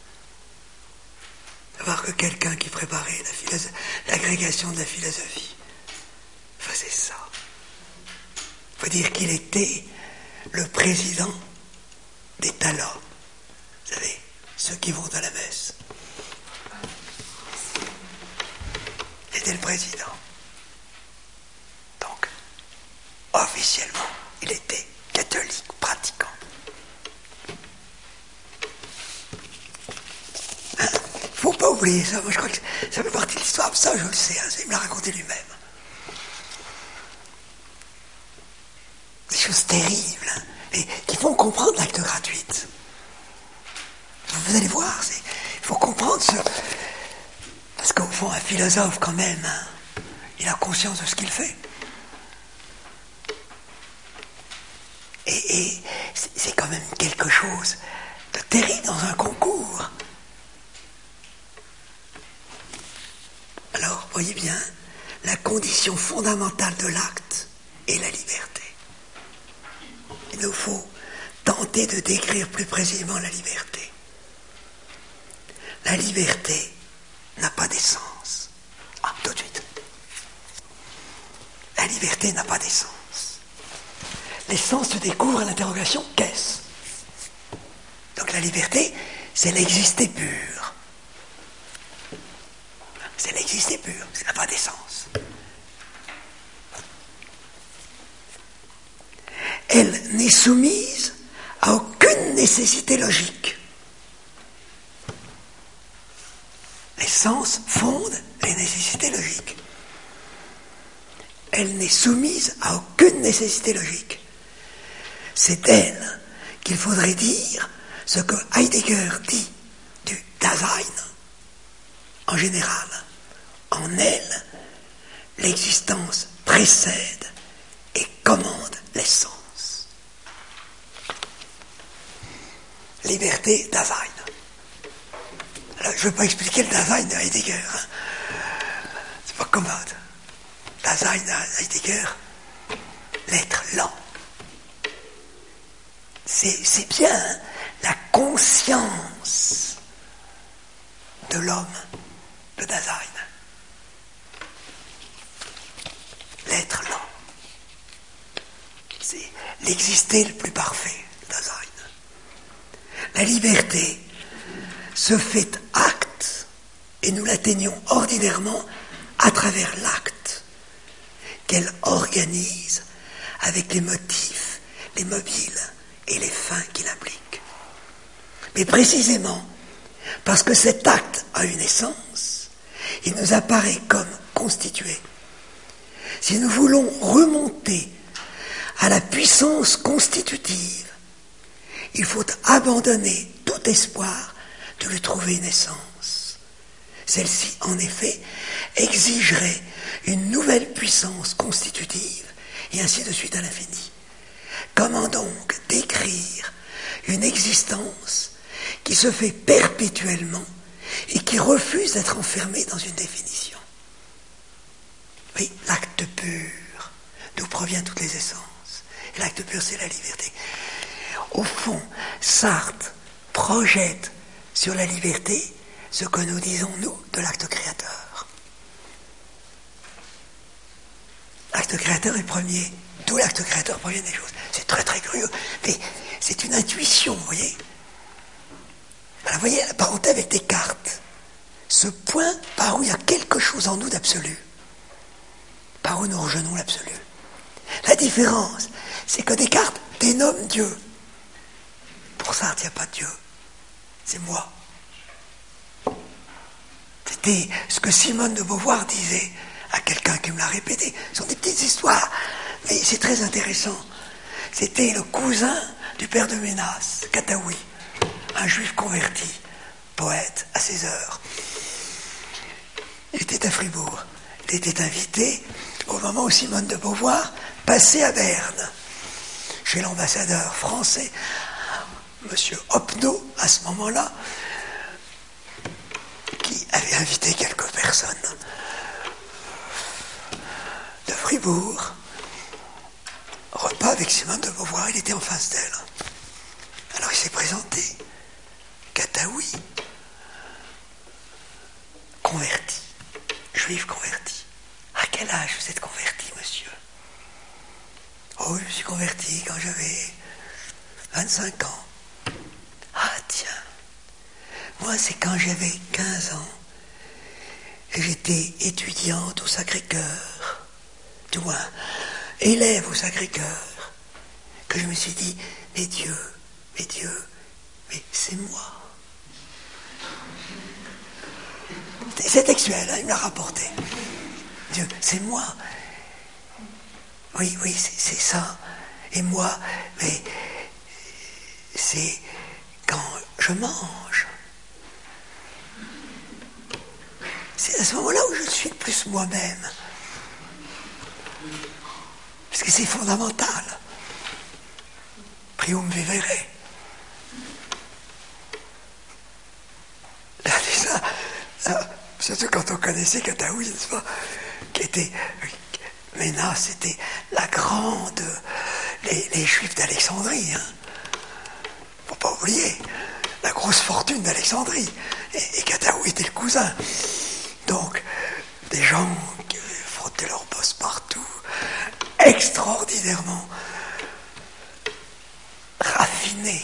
De voir que quelqu'un qui préparait la philosophe... l'agrégation de la philosophie faisait ça. Il faut dire qu'il était le président des talents. Vous savez, ceux qui vont à la messe. Il était le président. Donc, officiellement, il était catholique pratiquant. Hein? Faut pas oublier ça. Moi, je crois que ça fait partie de l'histoire. Ça, je le sais. Hein, il me l'a raconté lui-même. Des choses terribles, hein, et qui font comprendre l'acte gratuit. Vous allez voir, il faut comprendre ce... Parce qu'au fond, un philosophe, quand même, hein, il a conscience de ce qu'il fait. Et, et c'est quand même quelque chose de terrible dans un concours. Alors, voyez bien, la condition fondamentale de l'acte est la liberté. Il nous faut tenter de décrire plus précisément la liberté. La liberté n'a pas d'essence. Ah, tout de suite. La liberté n'a pas d'essence. L'essence se découvre à l'interrogation « qu'est-ce ?» Donc la liberté, c'est l'exister pur. C'est l'exister pur, ça n'a pas d'essence. Elle n'est soumise à aucune nécessité logique. L'essence fonde les nécessités logiques. Elle n'est soumise à aucune nécessité logique. C'est elle qu'il faudrait dire ce que Heidegger dit du Dasein en général. En elle, l'existence précède et commande l'essence. Liberté, Dasein. Alors, je ne veux pas expliquer le Dasein de Heidegger. Hein. C'est pas commode. Dasein de Heidegger, l'être lent. C'est, c'est bien hein, la conscience de l'homme, le Dasein. L'être lent. C'est l'exister le plus parfait, le Dasein. La liberté se fait acte et nous l'atteignons ordinairement à travers l'acte qu'elle organise avec les motifs, les mobiles et les fins qu'il implique. Mais précisément parce que cet acte a une essence, il nous apparaît comme constitué. Si nous voulons remonter à la puissance constitutive, il faut abandonner tout espoir de lui trouver une essence. Celle-ci, en effet, exigerait une nouvelle puissance constitutive et ainsi de suite à l'infini. Comment donc décrire une existence qui se fait perpétuellement et qui refuse d'être enfermée dans une définition? Oui, l'acte pur, d'où proviennent toutes les essences. Et l'acte pur, c'est la liberté. Au fond, Sartre projette sur la liberté ce que nous disons, nous, de l'acte créateur. L'acte créateur est premier, d'où l'acte créateur provient des choses. C'est très très curieux, mais c'est une intuition, vous voyez. Alors, vous voyez, la parenté avec Descartes, ce point par où il y a quelque chose en nous d'absolu, par où nous rejoignons l'absolu. La différence, c'est que Descartes dénomme Dieu. Pour Sartre, il n'y a pas de Dieu. C'est moi. C'était ce que Simone de Beauvoir disait à quelqu'un qui me l'a répété. Ce sont des petites histoires, mais c'est très intéressant. C'était le cousin du père de Ménas, Kataoui, un juif converti, poète à ses heures. Il était à Fribourg. Il était invité au moment où Simone de Beauvoir passait à Berne, chez l'ambassadeur français, Monsieur Hopno, à ce moment-là, qui avait invité quelques personnes de Fribourg. Repas avec Simone de Beauvoir, il était en face d'elle. Alors il s'est présenté. Kataoui, converti, juif converti. À quel âge vous êtes converti, monsieur? Oh, je me suis converti quand j'avais vingt-cinq ans. Ah, tiens. Moi, c'est quand j'avais quinze ans. Et j'étais étudiante au Sacré-Cœur. Du moins, élève au Sacré-Cœur. Que je me suis dit, mais Dieu, mais Dieu, mais c'est moi. C'est textuel, hein, il me l'a rapporté. Dieu, c'est moi. Oui, oui, c'est, c'est ça. Et moi, mais c'est quand je mange. C'est à ce moment-là où je suis le plus moi-même. Parce que c'est fondamental. Prium vivere. Là, déjà, là, surtout quand on connaissait Kataoui, n'est-ce pas, qui était... Ménas, c'était la grande... Les, les Juifs d'Alexandrie, hein. Faut pas oublier. La grosse fortune d'Alexandrie. Et, et Kataoui était le cousin. Donc, des gens qui frottaient leur bosse partout, extraordinairement raffinés.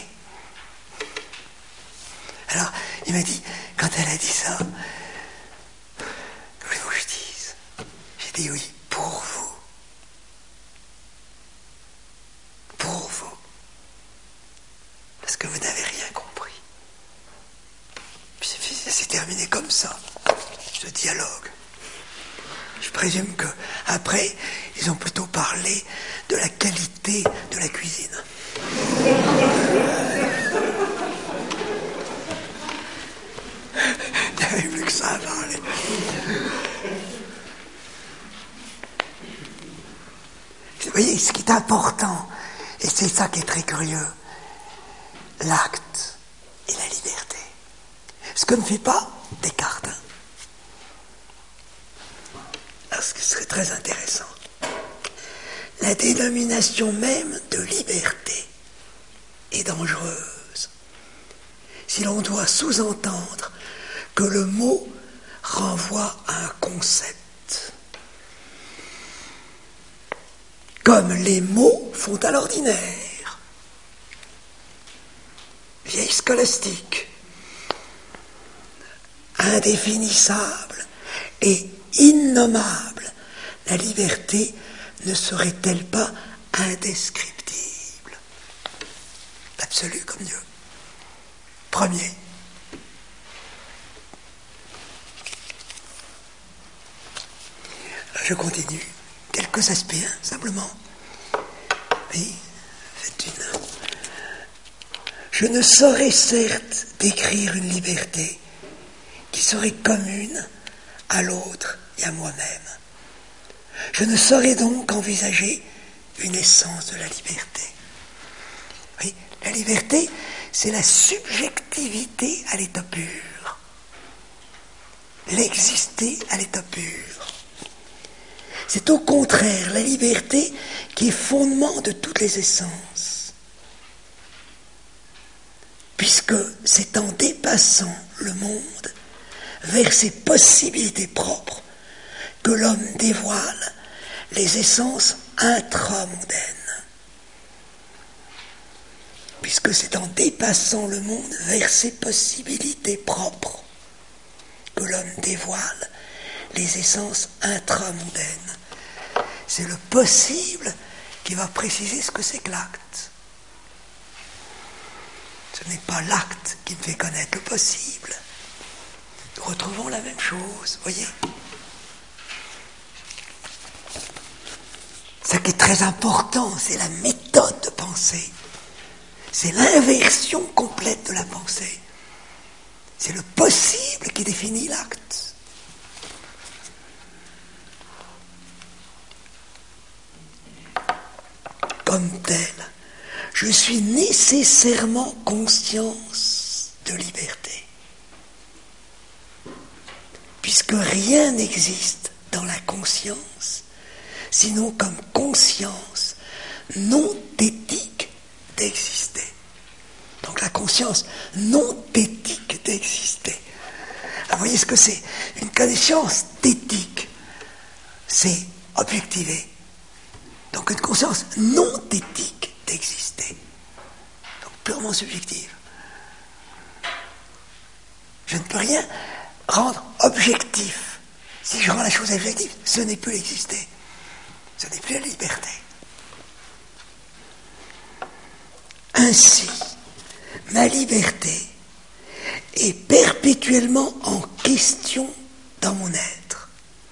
Alors, il m'a dit, quand elle a dit ça, que voulez-vous que je dise? J'ai dit oui, pour vous. Pour vous. Parce que vous n'avez rien compris. Puis c'est, c'est terminé comme ça. Ce dialogue. Je présume que après, ils ont plutôt parlé de la qualité de la cuisine. Il n'y avait plus que ça à parler. Vous voyez, ce qui est important, et c'est ça qui est très curieux, l'acte et la liberté. Ce que ne fait pas Descartes. Hein. Ce qui serait très intéressant. La dénomination même de liberté est dangereuse si l'on doit sous-entendre que le mot renvoie à un concept. Comme les mots font à l'ordinaire. Vieille scolastique. Indéfinissable et innommable, la liberté ne serait-elle pas indescriptible? L'absolu comme Dieu. Premier. Je continue. Quelques aspects, hein, simplement. Oui, faites une. Je ne saurais certes décrire une liberté qui serait commune à l'autre et à moi-même. Je ne saurais donc envisager une essence de la liberté. Oui, la liberté, c'est la subjectivité à l'état pur. L'exister à l'état pur. C'est au contraire la liberté qui est fondement de toutes les essences. Puisque c'est en dépassant le monde vers ses possibilités propres que l'homme dévoile les essences intramondaines. Puisque c'est en dépassant le monde vers ses possibilités propres que l'homme dévoile les essences intramondaines. C'est le possible qui va préciser ce que c'est que l'acte. Ce n'est pas l'acte qui me fait connaître le possible. Nous retrouvons la même chose, voyez. Ce qui est très important, c'est la méthode de pensée. C'est l'inversion complète de la pensée. C'est le possible qui définit l'acte. Comme tel, je suis nécessairement conscience de liberté. Puisque rien n'existe dans la conscience, sinon comme conscience non thétique d'exister. Donc la conscience non thétique d'exister. Alors vous voyez ce que c'est? Une conscience thétique, c'est objectiver. Donc une conscience non thétique d'exister. Donc purement subjective. Je ne peux rien rendre objectif. Si je rends la chose objective, ce n'est plus l'exister. Ce n'est plus la liberté. Ainsi, ma liberté est perpétuellement en question dans mon être.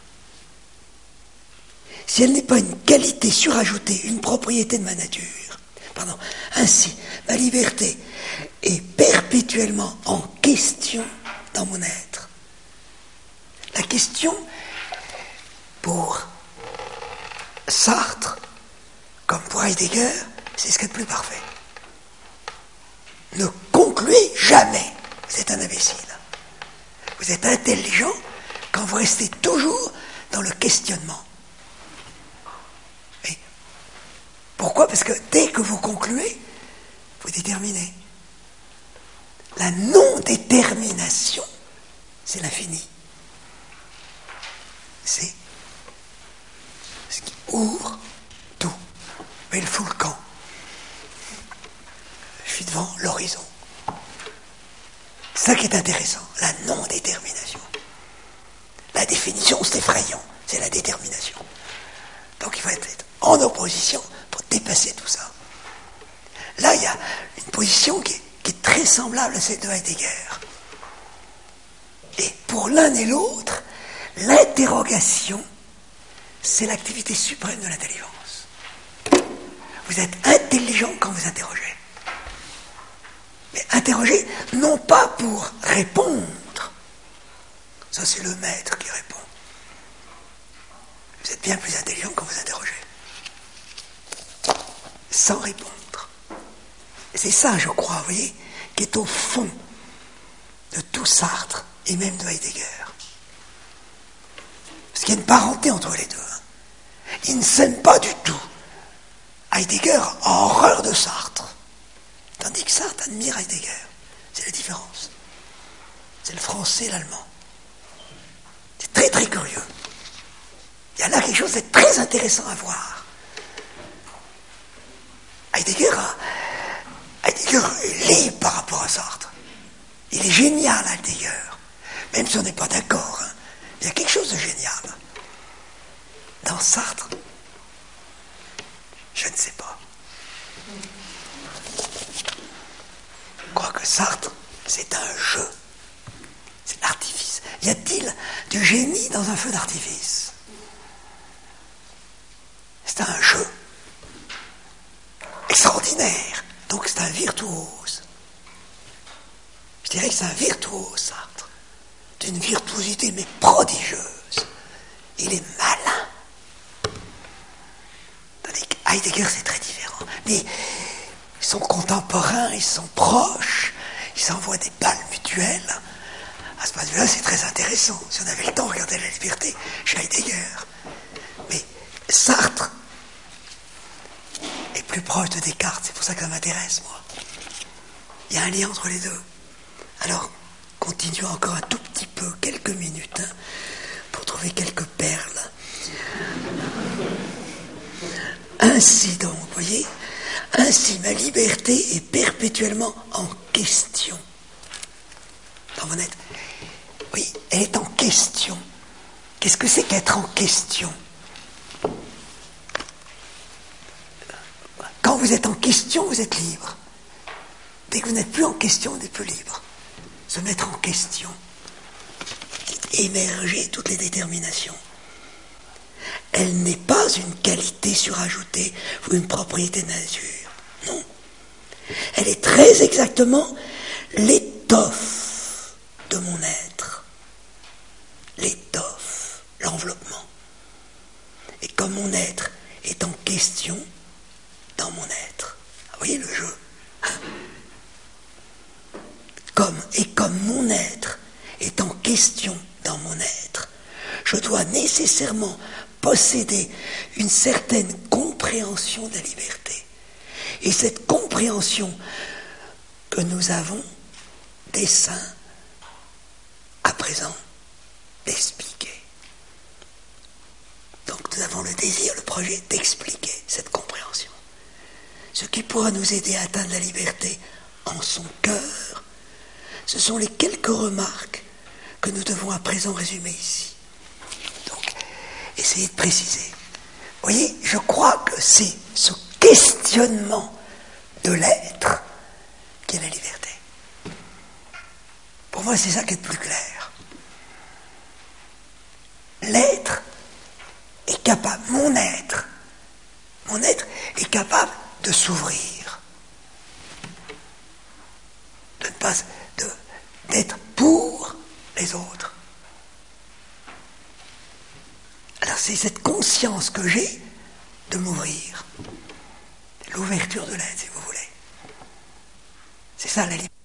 Si elle n'est pas une qualité surajoutée, une propriété de ma nature, pardon, ainsi, ma liberté est perpétuellement en question dans mon être. La question, pour Sartre, comme pour Heidegger, c'est ce qu'il y a de plus parfait. Ne concluez jamais, vous êtes un imbécile. Vous êtes intelligent quand vous restez toujours dans le questionnement. Et pourquoi? Parce que dès que vous concluez, vous déterminez. La non-détermination, c'est l'infini. C'est ce qui ouvre tout. Mais il fout le camp. Je suis devant l'horizon. C'est ça qui est intéressant, la non-détermination. La définition, c'est effrayant, c'est la détermination. Donc il faut être en opposition pour dépasser tout ça. Là, il y a une position qui est, qui est très semblable à celle de Heidegger. Et pour l'un et l'autre, l'interrogation, c'est l'activité suprême de l'intelligence. Vous êtes intelligent quand vous interrogez. Mais interroger, non pas pour répondre. Ça, c'est le maître qui répond. Vous êtes bien plus intelligent quand vous interrogez. Sans répondre. Et c'est ça, je crois, vous voyez, qui est au fond de tout Sartre et même de Heidegger. Parce qu'il y a une parenté entre les deux. Ils ne s'aiment pas du tout. Heidegger a horreur de Sartre. Tandis que Sartre admire Heidegger. C'est la différence. C'est le français et l'allemand. C'est très très curieux. Il y a là quelque chose de très intéressant à voir. Heidegger, a, Heidegger est libre par rapport à Sartre. Il est génial, Heidegger. Même si on n'est pas d'accord. Hein. Il y a quelque chose de génial. Dans Sartre, je ne sais pas. Je crois que Sartre, c'est un jeu. C'est l'artifice. Y a-t-il du génie dans un feu d'artifice? C'est un jeu. Extraordinaire. Donc c'est un virtuose. Je dirais que c'est un virtuose, Sartre. D'une virtuosité, mais prodigieuse. Il est malin. Tandis Heidegger, c'est très différent. Mais ils sont contemporains, ils sont proches, ils s'envoient des balles mutuelles. À ce point de vue-là, c'est très intéressant. Si on avait le temps, regardez la liberté chez Heidegger. Mais Sartre est plus proche de Descartes, c'est pour ça que ça m'intéresse, moi. Il y a un lien entre les deux. Alors, continuons encore un tout petit peu, quelques minutes, hein, pour trouver quelques perles. Ainsi donc, vous voyez, ainsi ma liberté est perpétuellement en question. Dans mon être. Oui, elle est en question. Qu'est-ce que c'est qu'être en question? Quand vous êtes en question, vous êtes libre. Dès que vous n'êtes plus en question, vous n'êtes plus libre. Se mettre en question. Émerger toutes les déterminations. Elle n'est pas une qualité surajoutée ou une propriété de nature. Non. Elle est très exactement l'étoffe de mon être. L'étoffe, l'enveloppement. Et comme mon être est en question dans mon être. Vous voyez le jeu? Comme, et comme mon être est en question dans mon être, je dois nécessairement posséder une certaine compréhension de la liberté. Et cette compréhension que nous avons, dessein à présent d'expliquer. Donc nous avons le désir, le projet d'expliquer cette compréhension. Ce qui pourra nous aider à atteindre la liberté en son cœur, ce sont les quelques remarques que nous devons à présent résumer ici. Donc, essayez de préciser. Vous voyez, je crois que c'est ce questionnement de l'être qui est la liberté. Pour moi, c'est ça qui est le plus clair. L'être est capable, mon être, mon être est capable de s'ouvrir, de ne pas, de, d'être pour les autres. Alors c'est cette conscience que j'ai de m'ouvrir, l'ouverture de l'être, si vous voulez. C'est ça la liberté.